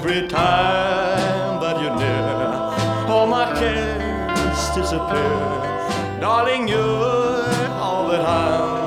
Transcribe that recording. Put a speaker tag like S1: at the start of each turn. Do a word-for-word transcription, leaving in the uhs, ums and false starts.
S1: every time that you're near, all my cares disappear. Darling, you're all that I'm